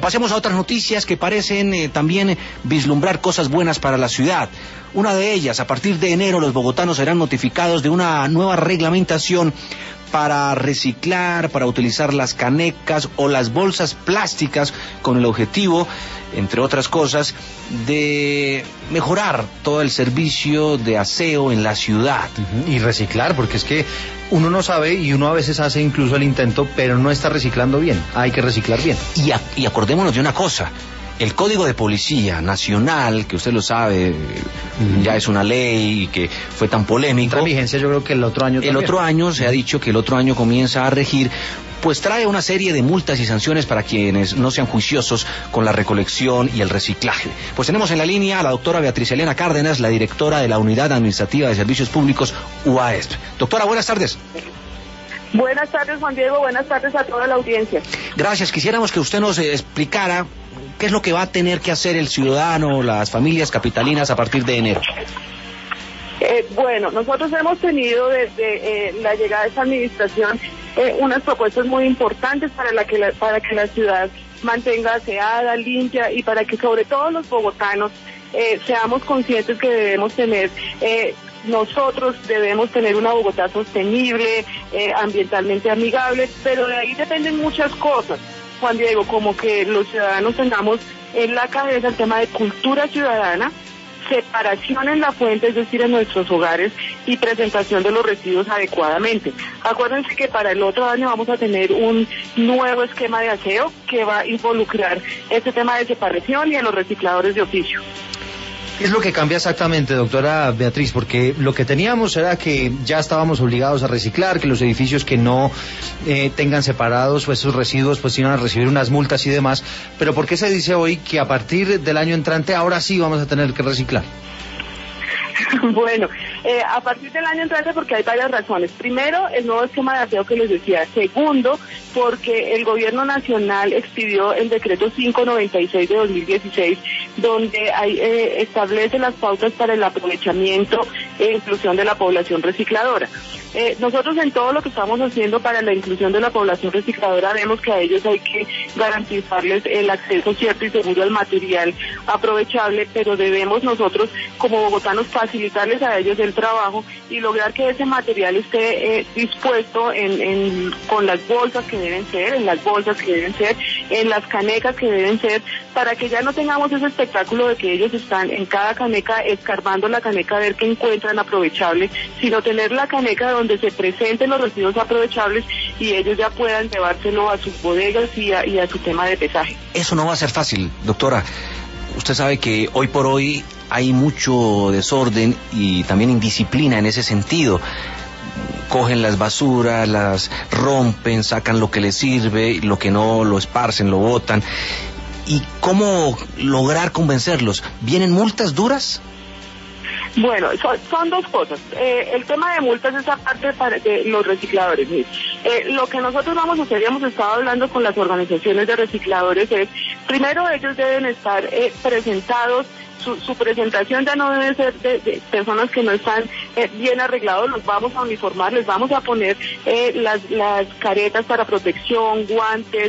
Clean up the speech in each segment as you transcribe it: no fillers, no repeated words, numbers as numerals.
Pasemos a otras noticias que parecen también vislumbrar cosas buenas para la ciudad. Una de ellas, a partir de enero los bogotanos serán notificados de una nueva reglamentación para reciclar, para utilizar las canecas o las bolsas plásticas con el objetivo, entre otras cosas, de mejorar todo el servicio de aseo en la ciudad. Y reciclar, porque es que uno no sabe y uno a veces hace incluso el intento, pero no está reciclando bien. Hay que reciclar bien. Y acordémonos de una cosa. El Código de Policía Nacional, que usted lo sabe, ya es una ley que fue tan polémico. Entra en vigencia yo creo que el otro año también. El otro año, se ha dicho que el otro año comienza a regir, pues trae una serie de multas y sanciones para quienes no sean juiciosos con la recolección y el reciclaje. Pues tenemos en la línea a la doctora Beatriz Elena Cárdenas, la directora de la Unidad Administrativa de Servicios Públicos, UAESP. Doctora, buenas tardes. Buenas tardes, Juan Diego, buenas tardes a toda la audiencia. Gracias, quisiéramos que usted nos explicara qué es lo que va a tener que hacer el ciudadano, las familias capitalinas a partir de enero. Bueno, nosotros hemos tenido desde la llegada de esta administración unas propuestas muy importantes para que la ciudad mantenga aseada, limpia y para que sobre todo los bogotanos seamos conscientes que nosotros debemos tener una Bogotá sostenible, ambientalmente amigable, pero de ahí dependen muchas cosas, Juan Diego, como que los ciudadanos tengamos en la cabeza el tema de cultura ciudadana, separación en la fuente, es decir, en nuestros hogares, y presentación de los residuos adecuadamente. Acuérdense que para el otro año vamos a tener un nuevo esquema de aseo que va a involucrar este tema de separación y a los recicladores de oficio. ¿Qué es lo que cambia exactamente, doctora Beatriz? Porque lo que teníamos era que ya estábamos obligados a reciclar, que los edificios que no tengan separados pues, esos residuos pues iban a recibir unas multas y demás, pero ¿por qué se dice hoy que a partir del año entrante ahora sí vamos a tener que reciclar? Bueno, a partir del año entrante porque hay varias razones. Primero, el nuevo esquema de aseo que les decía. Segundo, porque el gobierno nacional expidió el decreto 596 de 2016, donde establece las pautas para el aprovechamiento e inclusión de la población recicladora. Nosotros en todo lo que estamos haciendo para la inclusión de la población recicladora vemos que a ellos hay que garantizarles el acceso cierto y seguro al material aprovechable, pero debemos nosotros como bogotanos facilitarles a ellos el trabajo y lograr que ese material esté dispuesto con las bolsas que deben ser, en las bolsas que deben ser, en las canecas que deben ser, para que ya no tengamos ese espectáculo de que ellos están en cada caneca escarbando la caneca a ver qué encuentran aprovechable, sino tener la caneca donde se presenten los residuos aprovechables y ellos ya puedan llevárselo a sus bodegas y a su tema de pesaje. Eso no va a ser fácil, doctora. Usted sabe que hoy por hoy hay mucho desorden y también indisciplina en ese sentido. Cogen las basuras, las rompen, sacan lo que les sirve, lo que no lo esparcen, lo botan. ¿Y cómo lograr convencerlos? ¿Vienen multas duras? Bueno, son dos cosas. El tema de multas es aparte de los recicladores. Lo que nosotros vamos a hacer, y hemos estado hablando con las organizaciones de recicladores, es, primero ellos deben estar presentados, su presentación ya no debe ser de personas que no están bien arreglados, los vamos a uniformar, les vamos a poner las caretas para protección, guantes,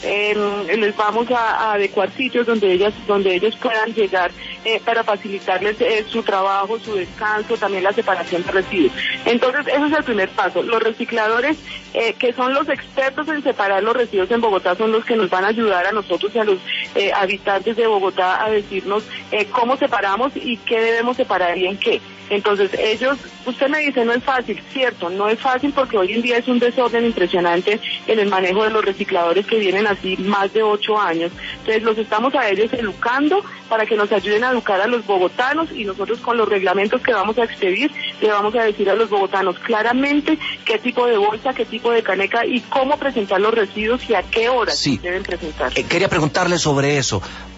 les vamos a adecuar sitios donde ellos puedan llegar para facilitarles su trabajo, su descanso, también la separación de residuos. Entonces, ese es el primer paso. Los recicladores, que son los expertos en separar los residuos en Bogotá, son los que nos van a ayudar a nosotros y a los habitantes de Bogotá a decirnos cómo separamos y qué debemos separar y en qué. Entonces usted me dice, no es fácil, cierto, no es fácil porque hoy en día es un desorden impresionante en el manejo de los recicladores que vienen así más de 8 años. Entonces los estamos a ellos educando para que nos ayuden a educar a los bogotanos y nosotros con los reglamentos que vamos a expedir le vamos a decir a los bogotanos claramente qué tipo de bolsa, qué tipo de caneca y cómo presentar los residuos y a qué horas deben presentar. Quería preguntarle sobre eso.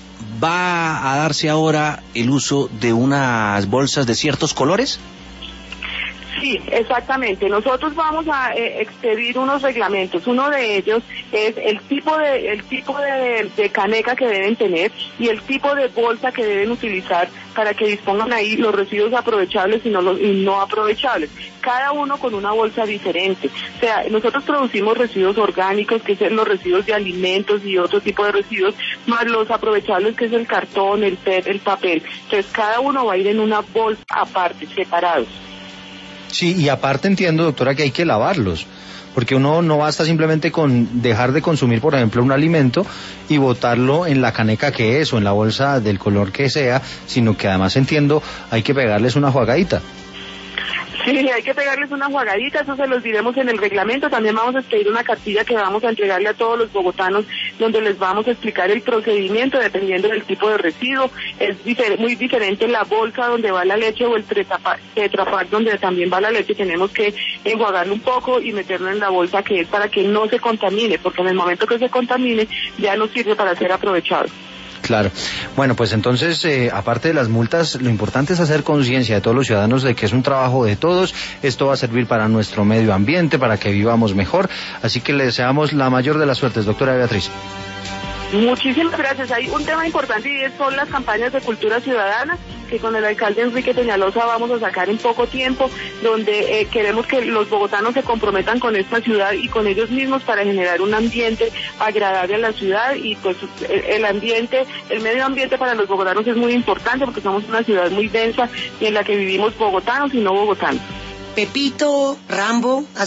¿Va a darse ahora el uso de unas bolsas de ciertos colores? Sí, exactamente. Nosotros vamos a expedir unos reglamentos. Uno de ellos es el tipo de caneca que deben tener y el tipo de bolsa que deben utilizar para que dispongan ahí los residuos aprovechables y no aprovechables. Cada uno con una bolsa diferente. O sea, nosotros producimos residuos orgánicos, que son los residuos de alimentos y otro tipo de residuos, más los aprovechables, que es el cartón, el PET, el papel. Entonces, cada uno va a ir en una bolsa aparte, separados. Sí, y aparte entiendo, doctora, que hay que lavarlos, porque uno no basta simplemente con dejar de consumir, por ejemplo, un alimento y botarlo en la caneca que es o en la bolsa del color que sea, sino que además entiendo hay que pegarles una jugadita. Sí, hay que pegarles una jugadita, eso se los diremos en el reglamento. También vamos a expedir una cartilla que vamos a entregarle a todos los bogotanos, donde les vamos a explicar el procedimiento dependiendo del tipo de residuo. Es muy diferente la bolsa donde va la leche o el Tetra Pak donde también va la leche. Tenemos que enjuagarlo un poco y meterlo en la bolsa, que es para que no se contamine, porque en el momento que se contamine ya no sirve para ser aprovechado. Claro. Bueno, pues entonces, aparte de las multas, lo importante es hacer conciencia de todos los ciudadanos de que es un trabajo de todos. Esto va a servir para nuestro medio ambiente, para que vivamos mejor. Así que le deseamos la mayor de las suertes, doctora Beatriz. Muchísimas gracias. Hay un tema importante y son las campañas de cultura ciudadana, que con el alcalde Enrique Peñalosa vamos a sacar en poco tiempo, donde queremos que los bogotanos se comprometan con esta ciudad y con ellos mismos para generar un ambiente agradable a la ciudad. Y pues el medio ambiente para los bogotanos es muy importante, porque somos una ciudad muy densa y en la que vivimos bogotanos y no bogotanos. Pepito, Rambo,